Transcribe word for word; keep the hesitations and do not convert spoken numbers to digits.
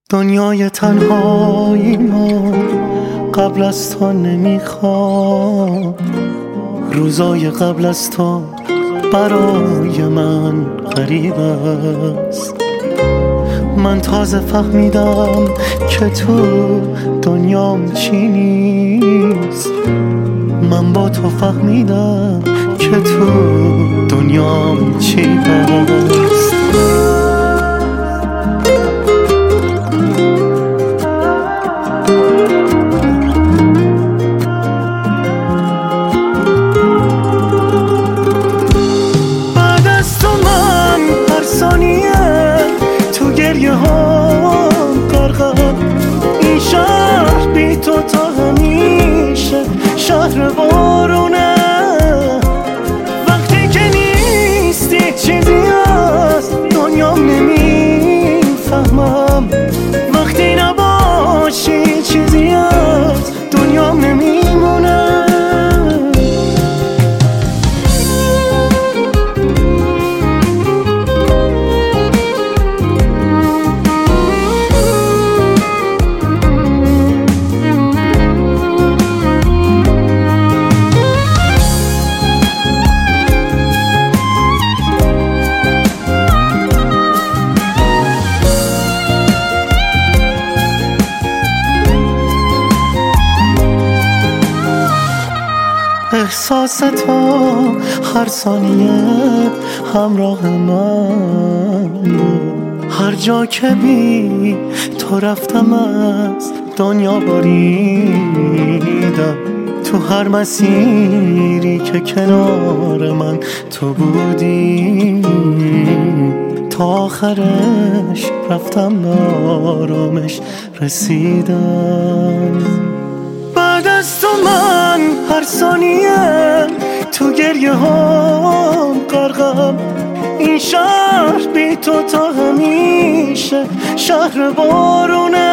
دنیای تنهایی ما قبل از تو نمیخواد، روزای قبل از تو برای من غریب است. من تازه فهمیدم که تو دنیام چی نیست، من با تو فهمیدم که تو دنیام چی هست. بعد از تو من هر ثانیه تو گریه ها غرقم، این شهر بی تو تا همیشه شهر بارونه. وقتی که نیستی چیزی از دنیام نمیفهمم، وقتی نباشی چیزی از دنیام نمیمونه. احساس تو هر ثانیه همراه من، هر جا که بی تو رفتم از دنیا بریدم. تو هر مسیری که کنار من تو بودی، تا آخرش رفتم آرامش رسیدم. بعد از تو من هر ثانیه تو گریه ها غرقم، این شهر بی تو تا همیشه شهر بارونه.